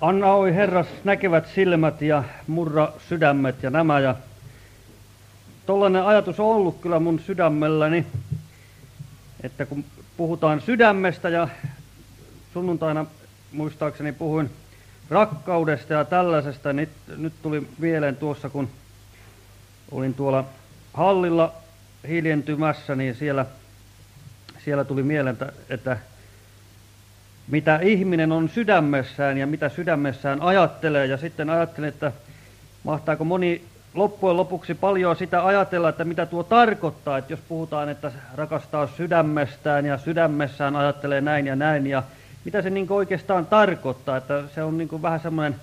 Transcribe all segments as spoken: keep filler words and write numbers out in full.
Anna oi Herras näkevät silmät ja murra sydämet ja nämä. Ja tollainen ajatus on ollut kyllä mun sydämelläni, että kun puhutaan sydämestä ja sunnuntaina muistaakseni puhuin rakkaudesta ja tällaisesta, niin nyt tuli mieleen tuossa, kun olin tuolla hallilla hiljentymässä, niin siellä, siellä tuli mieleen, että mitä ihminen on sydämessään ja mitä sydämessään ajattelee. Ja sitten ajattelin, että mahtaako moni loppujen lopuksi paljon sitä ajatella, että mitä tuo tarkoittaa, että jos puhutaan, että rakastaa sydämestään ja sydämessään ajattelee näin ja näin, ja mitä se niin oikeastaan tarkoittaa, että se on niin vähän semmoinen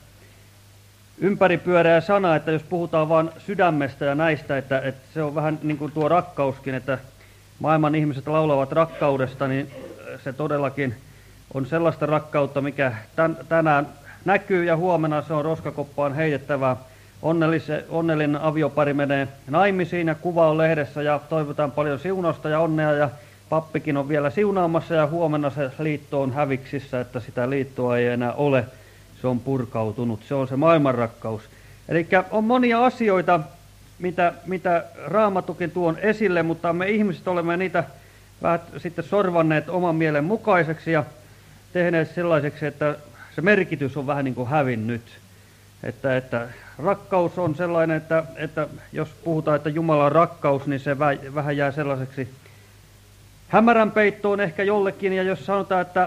ympäripyöreä sana, että jos puhutaan vain sydämestä ja näistä, että, että se on vähän niin kuin tuo rakkauskin, että maailman ihmiset laulavat rakkaudesta, niin se todellakin on sellaista rakkautta, mikä tän, tänään näkyy ja huomenna se on roskakoppaan heitettävää. Onnellinen aviopari menee naimisiin ja kuva on lehdessä ja toivotaan paljon siunausta ja onnea ja pappikin on vielä siunaamassa ja huomenna se liitto on häviksissä, että sitä liittoa ei enää ole. Se on purkautunut. Se on se maailmanrakkaus. Eli on monia asioita, mitä, mitä Raamatukin tuon esille, mutta me ihmiset olemme niitä vähän sitten sorvanneet oman mielen mukaiseksi ja tehneet sellaiseksi, että se merkitys on vähän niin kuin hävinnyt. Että, että rakkaus on sellainen, että, että jos puhutaan, että Jumala on rakkaus, niin se vähän jää sellaiseksi hämärän peittoon ehkä jollekin. Ja jos sanotaan, että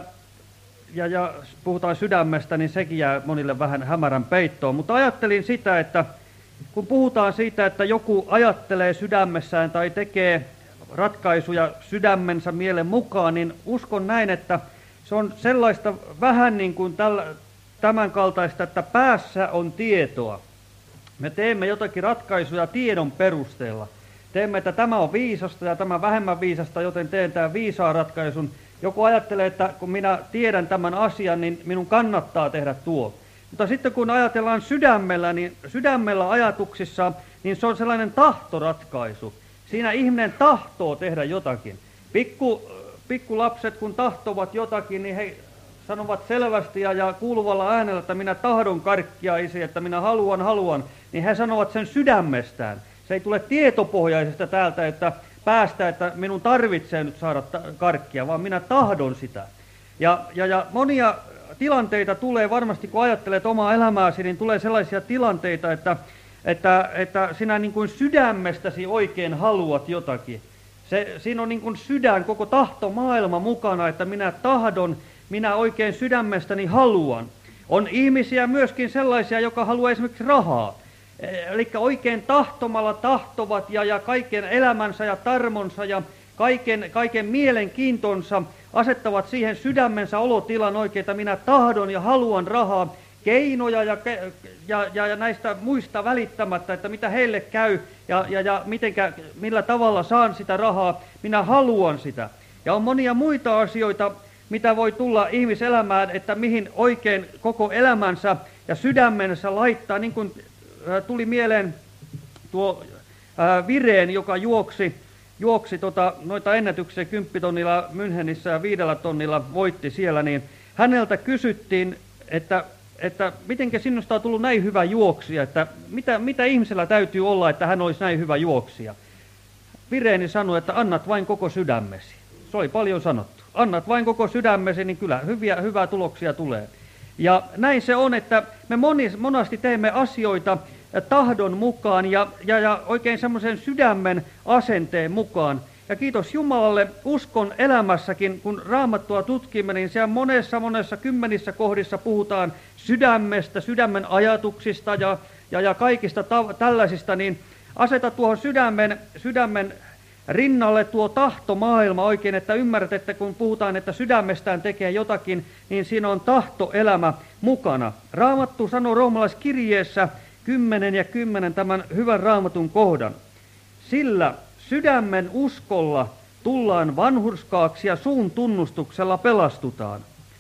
ja, ja puhutaan sydämestä, niin sekin jää monille vähän hämärän peittoon. Mutta ajattelin sitä, että kun puhutaan siitä, että joku ajattelee sydämessään tai tekee ratkaisuja sydämensä mielen mukaan, niin uskon näin, että se on sellaista vähän niin kuin tällä, tämän kaltaista, että päässä on tietoa. Me teemme jotakin ratkaisuja tiedon perusteella. Teemme, että tämä on viisasta ja tämä vähemmän viisasta, joten teen tämän viisaan ratkaisun. Joku ajattelee, että kun minä tiedän tämän asian, niin minun kannattaa tehdä tuo. Mutta sitten kun ajatellaan sydämellä, niin sydämellä ajatuksissa, niin se on sellainen tahtoratkaisu. Siinä ihminen tahtoo tehdä jotakin. Pikku, pikkulapset kun tahtovat jotakin, niin he sanovat selvästi ja, ja kuuluvalla äänellä, että minä tahdon karkkia isi, että minä haluan, haluan. Niin he sanovat sen sydämestään. Se ei tule tietopohjaisesta täältä, että päästä, että minun tarvitsee nyt saada karkkia, vaan minä tahdon sitä. Ja, ja, ja monia tilanteita tulee varmasti, kun ajattelet omaa elämääsi, niin tulee sellaisia tilanteita, että, että, että sinä niin kuin sydämestäsi oikein haluat jotakin. Se, siinä on niin kuin sydän, koko tahtomaailma mukana, että minä tahdon, minä oikein sydämestäni haluan. On ihmisiä myöskin sellaisia, joka haluaa esimerkiksi rahaa. Eli oikein tahtomalla tahtovat ja, ja kaiken elämänsä ja tarmonsa ja kaiken, kaiken mielenkiintonsa asettavat siihen sydämensä olotilan oikein, että minä tahdon ja haluan rahaa, keinoja ja, ja, ja, ja näistä muista välittämättä, että mitä heille käy ja, ja, ja mitenkä, millä tavalla saan sitä rahaa, minä haluan sitä. Ja on monia muita asioita, mitä voi tulla ihmiselämään, että mihin oikein koko elämänsä ja sydämensä laittaa, niin kuin tuli mieleen tuo ää, Vireen, joka juoksi, juoksi tota, noita ennätyksiä kymppitonnilla Münchenissä ja viidellä tonnilla voitti siellä, niin häneltä kysyttiin, että, että mitenkä sinusta on tullut näin hyvä juoksija, että mitä, mitä ihmisellä täytyy olla, että hän olisi näin hyvä juoksija. Vireeni sanoi, että annat vain koko sydämesi. Se oli paljon sanottu. Annat vain koko sydämesi, niin kyllä hyviä, hyvää tuloksia tulee. Ja näin se on, että me monis, monasti teemme asioita tahdon mukaan ja, ja, ja oikein semmoisen sydämen asenteen mukaan. Ja kiitos Jumalalle, uskon elämässäkin, kun Raamattua tutkimme, niin siellä monessa monessa kymmenissä kohdissa puhutaan sydämestä, sydämen ajatuksista ja, ja, ja kaikista ta- tällaisista, niin aseta tuohon sydämen, sydämen rinnalle tuo tahtomaailma oikein, että ymmärrät, että kun puhutaan, että sydämestään tekee jotakin, niin siinä on tahtoelämä mukana. Raamattu sanoo roomalaiskirjeessä kymmenen ja kymmenen tämän hyvän Raamatun kohdan. Sillä sydämen uskolla tullaan vanhurskaaksi ja suun tunnustuksella pelastutaan.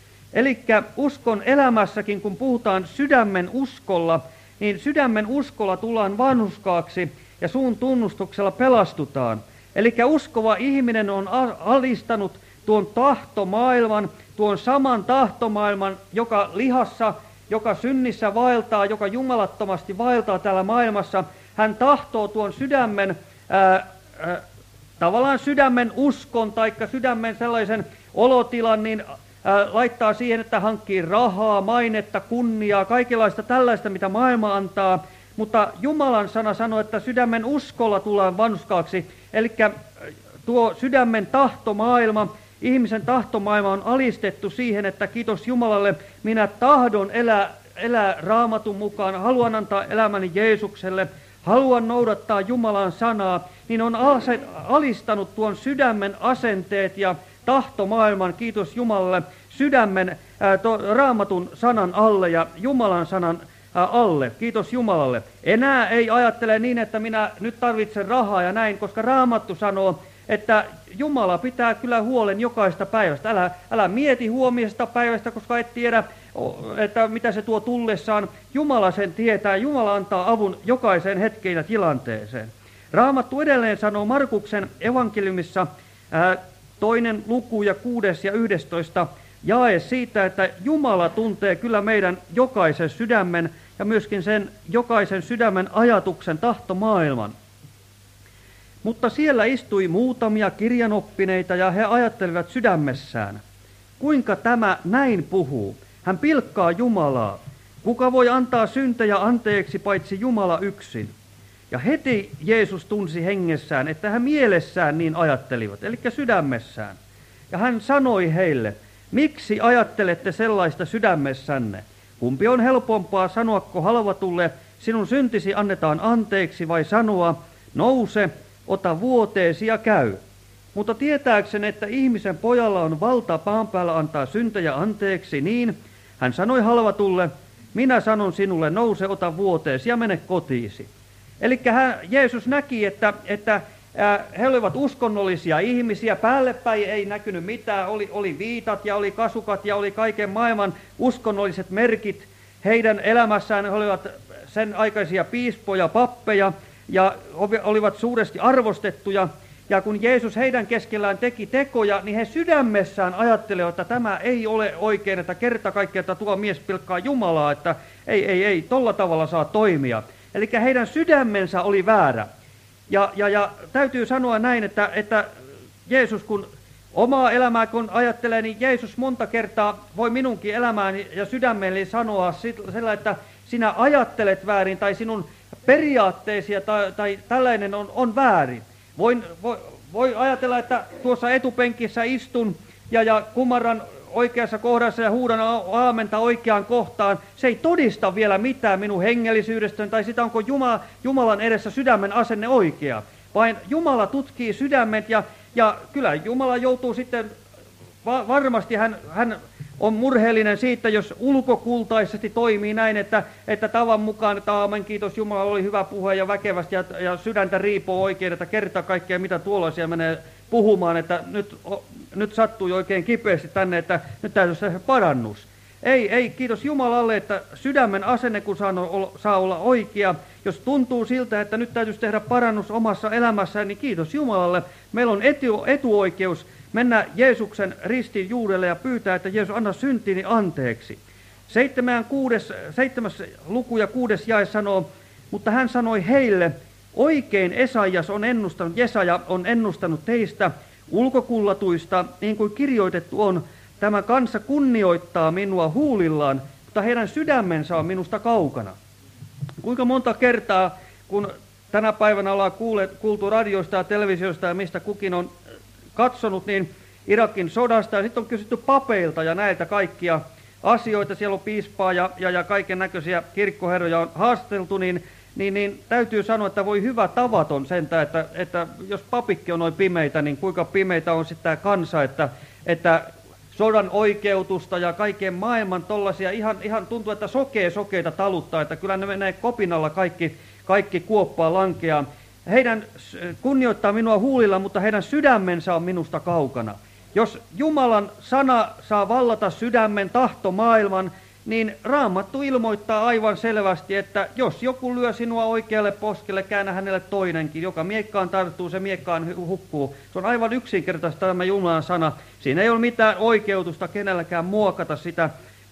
Eli uskon elämässäkin, kun puhutaan sydämen uskolla, niin sydämen uskolla tullaan vanhurskaaksi ja suun tunnustuksella pelastutaan. Eli uskova ihminen on alistanut tuon tahtomaailman, tuon saman tahtomaailman, joka lihassa joka synnissä vaeltaa, joka jumalattomasti vaeltaa täällä maailmassa, hän tahtoo tuon sydämen, ää, ää, tavallaan sydämen uskon tai sydämen sellaisen olotilan, niin ää, laittaa siihen, että hankkii rahaa, mainetta, kunniaa, kaikenlaista tällaista, mitä maailma antaa. Mutta Jumalan sana sanoo, että sydämen uskolla tullaan vanhuskaaksi, eli tuo sydämen tahtomaailma, ihmisen tahtomaailma on alistettu siihen, että kiitos Jumalalle, minä tahdon elää, elää Raamatun mukaan, haluan antaa elämäni Jeesukselle, haluan noudattaa Jumalan sanaa, niin on alistanut tuon sydämen asenteet ja tahtomaailman, kiitos Jumalalle, sydämen ää, to, Raamatun sanan alle ja Jumalan sanan ää, alle, kiitos Jumalalle. Enää ei ajattele niin, että minä nyt tarvitsen rahaa ja näin, koska Raamattu sanoo, että Jumala pitää kyllä huolen jokaista päivästä. Älä, älä mieti huomisesta päivästä, koska et tiedä, että mitä se tuo tullessaan. Jumala sen tietää. Jumala antaa avun jokaiseen hetkeen ja tilanteeseen. Raamattu edelleen sanoo Markuksen evankeliumissa ää, toinen luku ja kuudes ja yhdestoista jae siitä, että Jumala tuntee kyllä meidän jokaisen sydämen ja myöskin sen jokaisen sydämen ajatuksen tahtomaailman. Mutta siellä istui muutamia kirjanoppineita ja he ajattelivat sydämessään, kuinka tämä näin puhuu. Hän pilkkaa Jumalaa. Kuka voi antaa syntejä anteeksi paitsi Jumala yksin? Ja heti Jeesus tunsi hengessään, että he mielessään niin ajattelivat, eli sydämessään. Ja hän sanoi heille, miksi ajattelette sellaista sydämessänne? Kumpi on helpompaa sanoako halvatulle, sinun syntisi annetaan anteeksi, vai sanoa, nouse, ota vuoteesi ja käy. Mutta tietääkseni, että ihmisen pojalla on valta maan päällä antaa syntejä anteeksi, niin hän sanoi halvatulle, minä sanon sinulle, nouse, ota vuoteesi ja mene kotiisi. Eli Jeesus näki, että, että ää, he olivat uskonnollisia ihmisiä, päällepäin ei näkynyt mitään, oli, oli viitat ja oli kasukat ja oli kaiken maailman uskonnolliset merkit. Heidän elämässään he olivat sen aikaisia piispoja, pappeja, ja olivat suuresti arvostettuja, ja kun Jeesus heidän keskellään teki tekoja, niin he sydämessään ajattelivat, että tämä ei ole oikein, että kerta kaikkiaan, että tuo mies pilkkaa Jumalaa, että ei, ei, ei, tolla tavalla saa toimia. Eli heidän sydämensä oli väärä. Ja, ja, ja täytyy sanoa näin, että, että Jeesus kun omaa elämää kun ajattelee, niin Jeesus monta kertaa voi minunkin elämääni ja sydämelleni sanoa sillä, että sinä ajattelet väärin tai sinun periaatteisia tai, tai tällainen on, on väärin. Voin, voi, voi ajatella, että tuossa etupenkissä istun ja, ja kumarran oikeassa kohdassa ja huudan aamenta oikeaan kohtaan. Se ei todista vielä mitään minun hengellisyydestäni tai sitä, onko Jumala, Jumalan edessä sydämen asenne oikea. Vain Jumala tutkii sydämet ja, ja kyllä Jumala joutuu sitten, va, varmasti hän... hän on murheellinen siitä, jos ulkokultaisesti toimii näin, että, että tavan mukaan, että aamen, kiitos Jumala, oli hyvä puhe ja väkevästi ja, ja sydäntä riipoo oikein, että kertaa kaikkea mitä tuollaisia menee puhumaan, että nyt, nyt sattui oikein kipeästi tänne, että nyt täytyy se parannus. Ei, ei, kiitos Jumalalle, että sydämen asenne kun saa, saa olla oikea, jos tuntuu siltä, että nyt täytyisi tehdä parannus omassa elämässään, niin kiitos Jumalalle, meillä on etu, etuoikeus mennä Jeesuksen ristin juurelle ja pyytää, että Jeesus anna syntini anteeksi. Seitsemän, kuudes, seitsemäs luku ja kuudes jae sanoo, mutta hän sanoi heille, oikein Esaijas on ennustanut, Jesaja on ennustanut teistä ulkokullatuista, niin kuin kirjoitettu on, tämä kansa kunnioittaa minua huulillaan, mutta heidän sydämensä on minusta kaukana. Kuinka monta kertaa, kun tänä päivänä ollaan kuultu radioista ja televisiosta ja mistä kukin on katsonut, niin Irakin sodasta, ja sitten on kysytty papeilta ja näiltä kaikkia asioita, siellä on piispaa ja, ja, ja kaiken näköisiä kirkkoherroja on haasteltu, niin, niin, niin täytyy sanoa, että voi hyvä tavaton sentään, että, että jos papikki on noin pimeitä, niin kuinka pimeitä on sitten tämä kansa, että, että sodan oikeutusta ja kaiken maailman tollaisia, ihan, ihan tuntuu, että sokee sokeita taluttaa, että kyllä ne menee kopinalla kaikki, kaikki kuoppaa lankeaa. Heidän kunnioittaa minua huulilla, mutta heidän sydämensä on minusta kaukana. Jos Jumalan sana saa vallata sydämen tahtomaailman, niin Raamattu ilmoittaa aivan selvästi, että jos joku lyö sinua oikealle poskelle, käännä hänelle toinenkin. Joka miekkaan tarttuu, se miekkaan hukkuu. Se on aivan yksinkertaista tämä Jumalan sana. Siinä ei ole mitään oikeutusta kenelläkään muokata sitä,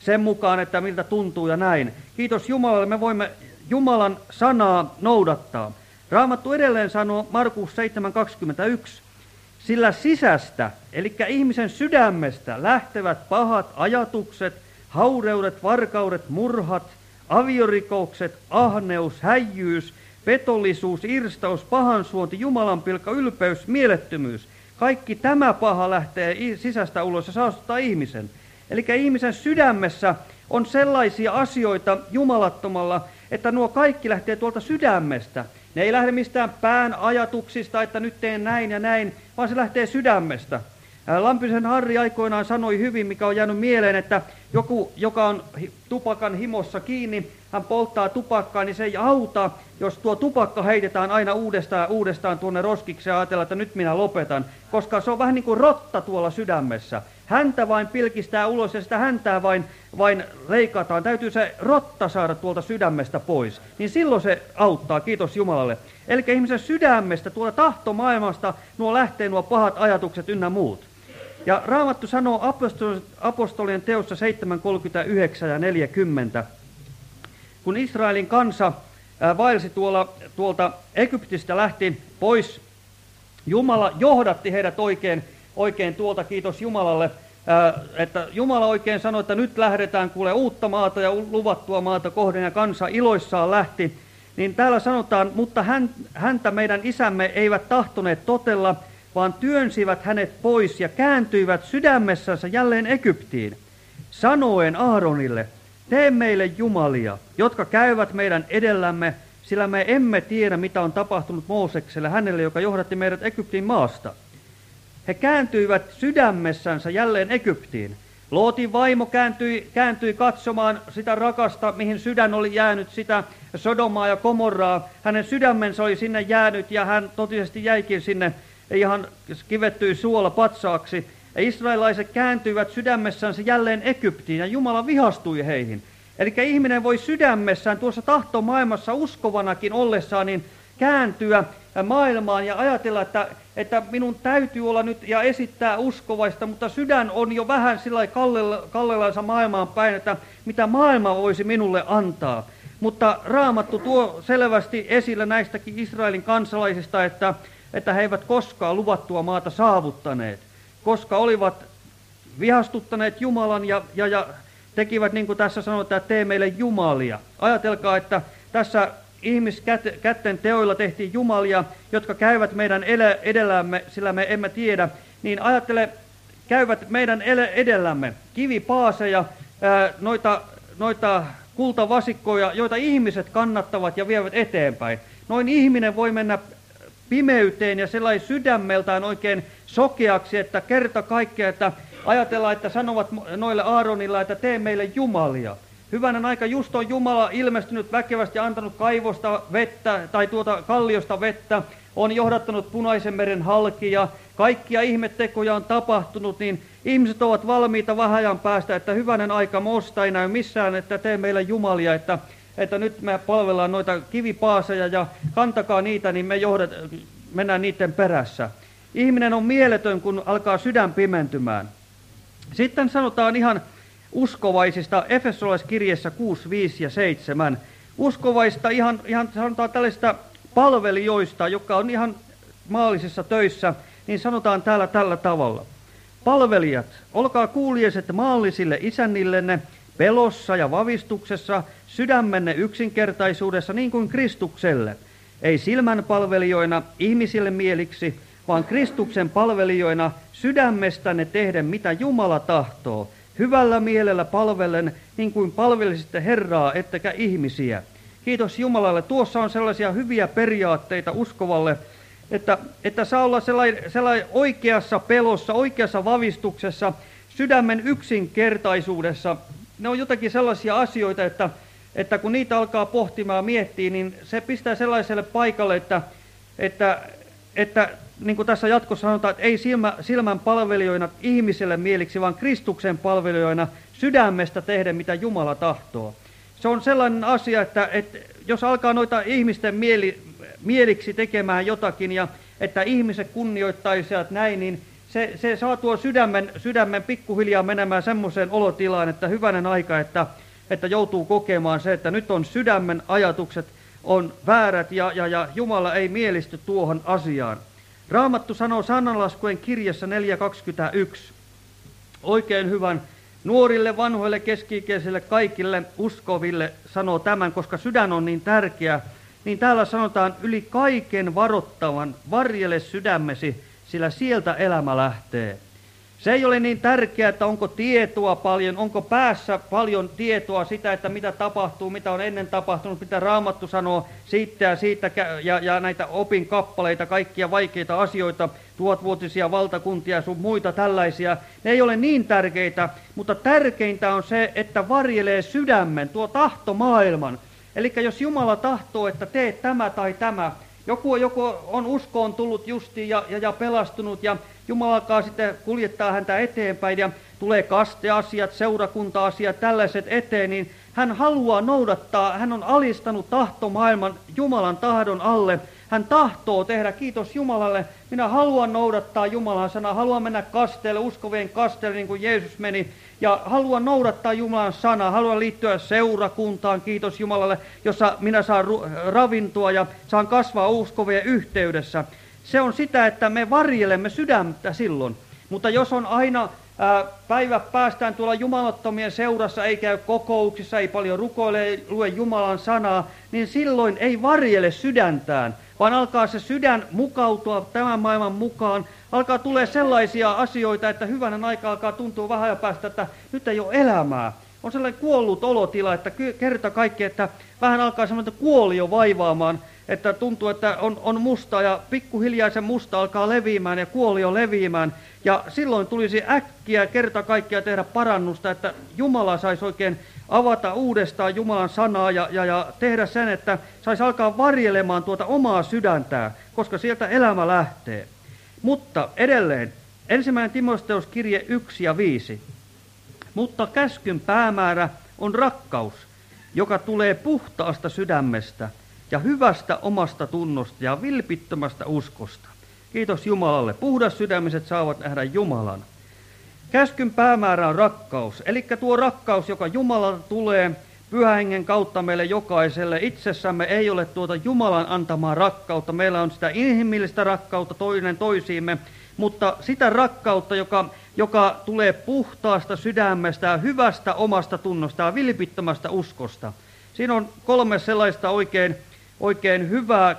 sen mukaan, että miltä tuntuu ja näin. Kiitos Jumalalle, me voimme Jumalan sanaa noudattaa. Raamattu edelleen sanoo Markus seitsemän kaksikymmentäyksi, sillä sisästä, eli ihmisen sydämestä, lähtevät pahat ajatukset, haureudet, varkaudet, murhat, aviorikokset, ahneus, häijyys, petollisuus, irstaus, pahansuonti, jumalanpilkka, ylpeys, mielettömyys. Kaikki tämä paha lähtee sisästä ulos ja saastuttaa ihmisen. Eli ihmisen sydämessä on sellaisia asioita jumalattomalla, että nuo kaikki lähtee tuolta sydämestä. Ne ei lähde mistään pään ajatuksista, että nyt teen näin ja näin, vaan se lähtee sydämestä. Lampisen Harri aikoinaan sanoi hyvin, mikä on jäänyt mieleen, että joku, joka on tupakan himossa kiinni, hän polttaa tupakkaa, niin se ei auta, jos tuo tupakka heitetään aina uudestaan ja uudestaan tuonne roskiksi ja ajatellaan, että nyt minä lopetan, koska se on vähän niin kuin rotta tuolla sydämessä. Häntä vain pilkistää ulos ja sitä häntää vain, vain leikataan. Täytyy se rotta saada tuolta sydämestä pois. Niin silloin se auttaa, kiitos Jumalalle. Eli ihmisen sydämestä, tuolta tahtomaailmasta, nuo lähtee nuo pahat ajatukset ynnä muut. Ja Raamattu sanoo apostolien, apostolien teossa seitsemän kolmekymmentäyhdeksän ja neljäkymmentä. Kun Israelin kansa ää, vaelsi tuolla, tuolta Egyptistä lähti pois, Jumala johdatti heidät oikein, oikein tuolta, kiitos Jumalalle, ää, että Jumala oikein sanoi, että nyt lähdetään kuule uutta maata ja luvattua maata kohden, ja kansa iloissaan lähti. Niin täällä sanotaan, mutta hän, häntä meidän isämme eivät tahtoneet totella, vaan työnsivät hänet pois ja kääntyivät sydämessänsä jälleen Egyptiin, sanoen Aaronille, tee meille jumalia, jotka käyvät meidän edellämme, sillä me emme tiedä, mitä on tapahtunut Moosekselle, hänelle, joka johdatti meidät Egyptin maasta. He kääntyivät sydämessänsä jälleen Egyptiin. Lootin vaimo kääntyi, kääntyi katsomaan sitä rakasta, mihin sydän oli jäänyt, sitä Sodomaa ja Gomorraa. Hänen sydämensä oli sinne jäänyt ja hän totisesti jäikin sinne ihan kivettyi suola patsaaksi. Ja israelaiset kääntyivät sydämessänsä jälleen Egyptiin ja Jumala vihastui heihin. Eli ihminen voi sydämessään tuossa tahtomaailmassa uskovanakin ollessaan niin kääntyä maailmaan ja ajatella, että, että minun täytyy olla nyt ja esittää uskovaista, mutta sydän on jo vähän sillä kallellansa maailmaan päin, että mitä maailma voisi minulle antaa. Mutta Raamattu tuo selvästi esille näistäkin Israelin kansalaisista, että, että he eivät koskaan luvattua maata saavuttaneet, koska olivat vihastuttaneet Jumalan ja, ja, ja tekivät, niin kuin tässä sanotaan, että tee meille jumalia. Ajatelkaa, että tässä ihmiskätten teoilla tehtiin jumalia, jotka käyvät meidän edellämme, sillä me emme tiedä, niin ajattele, käyvät meidän edellämme kivipaaseja, noita, noita kultavasikkoja, joita ihmiset kannattavat ja vievät eteenpäin. Noin ihminen voi mennä pimeyteen ja sellainen sydämeltään oikein sokeaksi, että kerta kaikkea, että ajatellaan, että sanovat noille Aaronilla, että tee meille jumalia. Hyvänen aika, just on Jumala ilmestynyt väkevästi ja antanut kaivosta vettä tai tuota kalliosta vettä, on johdattanut Punaisen meren halki ja kaikkia ihmettekoja on tapahtunut, niin ihmiset ovat valmiita vähän ajan päästä, että hyvänen aika, Moosta ei näy missään, että tee meille jumalia, että, että nyt me palvellaan noita kivipaaseja ja kantakaa niitä, niin me johdat, mennään niiden perässä. Ihminen on mieletön, kun alkaa sydän pimentymään. Sitten sanotaan ihan uskovaisista Efesolaiskirjeessä kuusi, viisi ja seitsemän. Uskovaista ihan, ihan sanotaan tällaista palvelijoista, jotka on ihan maallisissa töissä, niin sanotaan täällä tällä tavalla. Palvelijat, olkaa kuuliaiset maallisille isännillenne pelossa ja vavistuksessa, sydämenne yksinkertaisuudessa niin kuin Kristukselle. Ei silmän palvelijoina ihmisille mieliksi, vaan Kristuksen palvelijoina sydämestänne tehden mitä Jumala tahtoo. Hyvällä mielellä palvellen, niin kuin palvelisitte Herraa, ettekä ihmisiä. Kiitos Jumalalle. Tuossa on sellaisia hyviä periaatteita uskovalle, että, että saa olla sellainen, sellainen oikeassa pelossa, oikeassa vavistuksessa, sydämen yksinkertaisuudessa. Ne on jotakin sellaisia asioita, että, että kun niitä alkaa pohtimaan ja miettiä, niin se pistää sellaiselle paikalle, että, että, että niin kuin tässä jatkossa sanotaan, että ei silmä, silmän palvelijoina ihmiselle mieliksi, vaan Kristuksen palvelijoina sydämestä tehdä, mitä Jumala tahtoo. Se on sellainen asia, että, että jos alkaa noita ihmisten mieli, mieliksi tekemään jotakin, ja että ihmiset kunnioittaisivat näin, niin se, se saa tuo sydämen, sydämen pikkuhiljaa menemään semmoiseen olotilaan, että hyvänen aika, että, että joutuu kokemaan se, että nyt on sydämen ajatukset on väärät ja, ja, ja Jumala ei mielisty tuohon asiaan. Raamattu sanoo Sananlaskujen kirjassa neljä kaksikymmentäyksi, oikein hyvän nuorille, vanhoille, keski-ikäisille, kaikille uskoville sanoo tämän, koska sydän on niin tärkeä, niin täällä sanotaan yli kaiken varottavan, varjele sydämesi, sillä sieltä elämä lähtee. Se ei ole niin tärkeää, että onko tietoa paljon, onko päässä paljon tietoa sitä, että mitä tapahtuu, mitä on ennen tapahtunut, mitä Raamattu sanoo siitä ja siitä, ja, ja näitä opin kappaleita, kaikkia vaikeita asioita, tuhatvuotisia valtakuntia ja sun muita tällaisia. Ne ei ole niin tärkeitä, mutta tärkeintä on se, että varjelee sydämen, tuo tahtomaailman. Eli jos Jumala tahtoo, että teet tämä tai tämä, joku, joku on uskoon tullut justiin ja, ja, ja pelastunut ja Jumala alkaa sitten kuljettaa häntä eteenpäin ja tulee kasteasiat, seurakunta-asiat, tällaiset eteen, niin hän haluaa noudattaa, hän on alistanut tahtomaailman Jumalan tahdon alle. Hän tahtoo tehdä, kiitos Jumalalle, minä haluan noudattaa Jumalan sanaa, haluan mennä kasteelle, uskovien kasteelle niin kuin Jeesus meni, ja haluan noudattaa Jumalan sanaa, haluan liittyä seurakuntaan, kiitos Jumalalle, jossa minä saan ravintoa ja saan kasvaa uskovien yhteydessä. Se on sitä, että me varjelemme sydäntä silloin, mutta jos on aina ää, päivä päästään tuolla jumalattomien seurassa, ei käy kokouksissa, ei paljon rukoile, ei lue Jumalan sanaa, niin silloin ei varjele sydäntään, vaan alkaa se sydän mukautua tämän maailman mukaan, alkaa tulee sellaisia asioita, että hyvänen aika alkaa tuntua vähän ajan päästä, että nyt ei ole elämää. On sellainen kuollut olotila, että kerta kaikki, että vähän alkaa semmoinen kuolio vaivaamaan, että tuntuu, että on, on musta ja pikkuhiljaa se musta alkaa leviämään ja kuolio leviämään. Ja silloin tulisi äkkiä kerta kaikkiaan tehdä parannusta, että Jumala saisi oikein avata uudestaan Jumalan sanaa ja, ja, ja tehdä sen, että saisi alkaa varjelemaan tuota omaa sydäntää, koska sieltä elämä lähtee. Mutta edelleen, ensimmäinen Timoteuskirje yksi ja viisi. Mutta käskyn päämäärä on rakkaus, joka tulee puhtaasta sydämestä ja hyvästä omasta tunnosta ja vilpittömästä uskosta. Kiitos Jumalalle. Puhdas sydämiset saavat nähdä Jumalan. Käskyn päämäärä on rakkaus, eli tuo rakkaus, joka Jumalalta tulee Pyhän Hengen kautta meille jokaiselle. Itsessämme ei ole tuota Jumalan antamaa rakkautta. Meillä on sitä inhimillistä rakkautta toinen toisiimme, mutta sitä rakkautta, joka, joka tulee puhtaasta sydämestä ja hyvästä omasta tunnosta ja vilpittömästä uskosta. Siinä on kolme sellaista oikein, oikein hyvää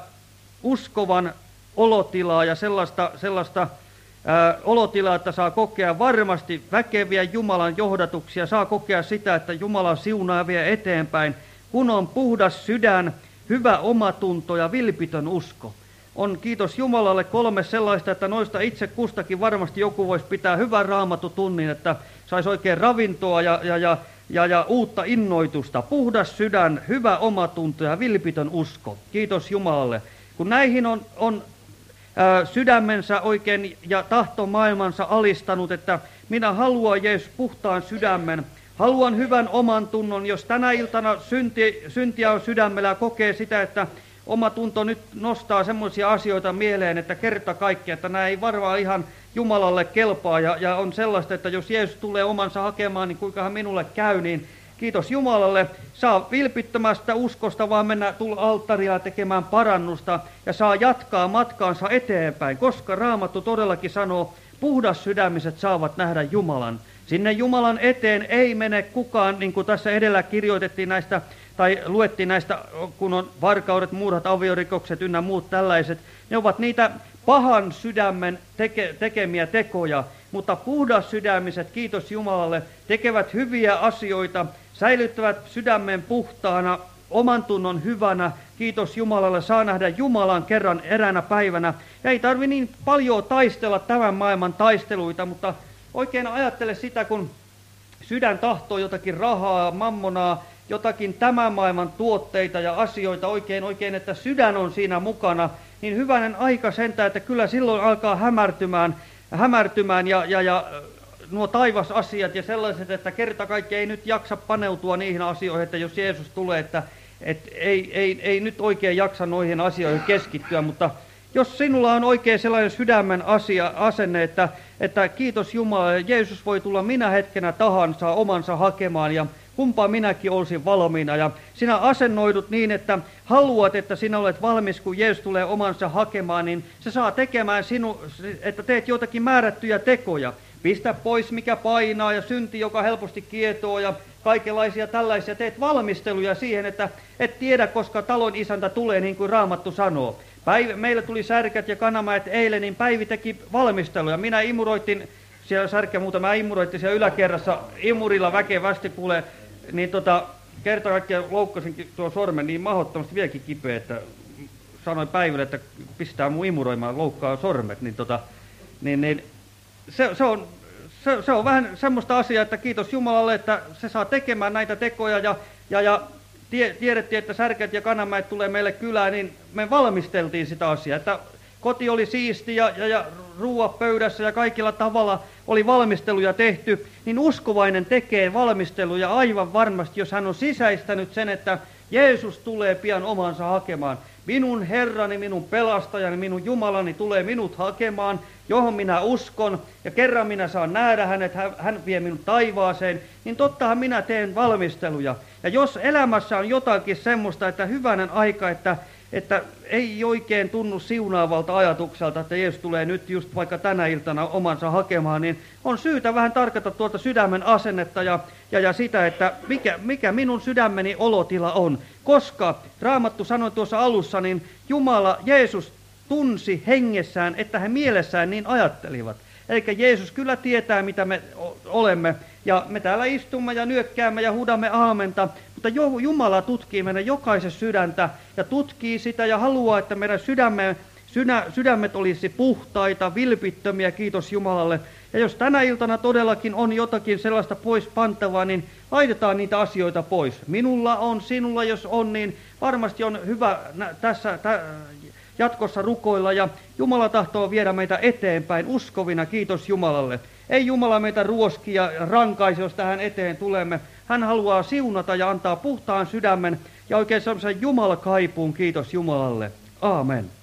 uskovan olotilaa ja sellaista, sellaista ää, olotilaa, että saa kokea varmasti väkeviä Jumalan johdatuksia, saa kokea sitä, että Jumala siunaa vie eteenpäin, kun on puhdas sydän, hyvä omatunto ja vilpitön usko. On kiitos Jumalalle kolme sellaista, että noista itse kustakin varmasti joku voisi pitää hyvän raamatutunnin, että saisi oikein ravintoa ja, ja, ja, ja, ja uutta innoitusta. Puhdas sydän, hyvä omatunto ja vilpitön usko. Kiitos Jumalalle. Kun näihin on, on ää, sydämensä oikein ja tahtomaailmansa alistanut, että minä haluan Jeesus puhtaan sydämen, haluan hyvän oman tunnon, jos tänä iltana synti, syntiä on sydämellä ja kokee sitä, että oma tunto nyt nostaa semmoisia asioita mieleen, että kerta kaikki, että nämä ei varmaan ihan Jumalalle kelpaa ja, ja on sellaista, että jos Jeesus tulee omansa hakemaan, niin kuinkahan minulle käy, niin kiitos Jumalalle, saa vilpittömästä uskosta vaan mennä tulla alttaria tekemään parannusta ja saa jatkaa matkaansa eteenpäin, koska Raamattu todellakin sanoo, puhdas sydämiset saavat nähdä Jumalan. Sinne Jumalan eteen ei mene kukaan, niin kuin tässä edellä kirjoitettiin näistä, tai luettiin näistä, kun on varkaudet, murhat, aviorikokset ynnä muut tällaiset. Ne ovat niitä pahan sydämen teke, tekemiä tekoja, mutta puhdas sydämiset, kiitos Jumalalle, tekevät hyviä asioita, säilyttävät sydämen puhtaana, oman tunnon hyvänä, kiitos Jumalalle, saa nähdä Jumalan kerran eräänä päivänä. Ja ei tarvitse niin paljon taistella tämän maailman taisteluita, mutta oikein ajattele sitä, kun sydän tahtoo jotakin rahaa, mammonaa, jotakin tämän maailman tuotteita ja asioita oikein, oikein, että sydän on siinä mukana, niin hyvänen aika sentään, että kyllä silloin alkaa hämärtymään, hämärtymään ja, ja, ja nuo taivasasiat ja sellaiset, että kerta kaikki ei nyt jaksa paneutua niihin asioihin, että jos Jeesus tulee, että et ei, ei, ei nyt oikein jaksa noihin asioihin keskittyä, mutta jos sinulla on oikein sellainen sydämen asia, asenne, että, että kiitos Jumalalle, Jeesus voi tulla minä hetkenä tahansa omansa hakemaan ja kumpaa minäkin olisin valmiina. Ja sinä asennoidut niin, että haluat, että sinä olet valmis, kun Jeesus tulee omansa hakemaan, niin se saa tekemään sinu, että teet jotakin määrättyjä tekoja. Pistä pois, mikä painaa ja synti, joka helposti kietoo ja kaikenlaisia tällaisia. Teet valmisteluja siihen, että et tiedä, koska talon isäntä tulee, niin kuin Raamattu sanoo. Päivä, meillä tuli Särkät ja Kanamäet eilen, niin Päivi teki valmisteluja. Minä imuroitin, siellä Särkkä muuta, mä imuroitin siellä yläkerrassa imurilla väkevästi, kuule, niin tota, kerta kaikkiaan loukkasin tuon sormen niin mahdottomasti vieläkin kipeä, että sanoin Päiville, että pistää mun imuroimaan, loukkaa sormet, niin tota, niin, niin se, se on... Se, se on vähän semmoista asiaa, että kiitos Jumalalle, että se saa tekemään näitä tekoja ja, ja, ja tie, tiedettiin, että Särkät ja Kanamäet tulee meille kylään, niin me valmisteltiin sitä asiaa, että koti oli siisti ja, ja, ja ruuat pöydässä ja kaikilla tavalla oli valmisteluja tehty, niin uskovainen tekee valmisteluja aivan varmasti, jos hän on sisäistänyt sen, että Jeesus tulee pian omansa hakemaan. Minun Herrani, minun pelastajani, minun Jumalani tulee minut hakemaan, johon minä uskon, ja kerran minä saan nähdä hänet, hän vie minut taivaaseen, niin tottahan minä teen valmisteluja. Ja jos elämässä on jotakin semmoista, että hyvänen aika, että, että ei oikein tunnu siunaavalta ajatukselta, että Jeesus tulee nyt just vaikka tänä iltana omansa hakemaan, niin on syytä vähän tarkata tuolta sydämen asennetta ja, ja, ja sitä, että mikä, mikä minun sydämeni olotila on. Koska Raamattu sanoi tuossa alussa, niin Jumala, Jeesus tunsi hengessään, että he mielessään niin ajattelivat. Eli Jeesus kyllä tietää, mitä me olemme, ja me täällä istumme ja nyökkäämme ja huudamme aamenta, mutta Jumala tutkii meidän jokaisen sydäntä ja tutkii sitä ja haluaa, että meidän sydämme, sydä, sydämet olisi puhtaita, vilpittömiä, kiitos Jumalalle. Ja jos tänä iltana todellakin on jotakin sellaista pois pantavaa, niin laitetaan niitä asioita pois. Minulla on, sinulla jos on, niin varmasti on hyvä tässä jatkossa rukoilla, ja Jumala tahtoo viedä meitä eteenpäin uskovina, kiitos Jumalalle. Ei Jumala meitä ruoski ja rankaisi, jos tähän eteen tulemme. Hän haluaa siunata ja antaa puhtaan sydämen ja oikein sellaisen Jumalakaipuun, kiitos Jumalalle. Aamen.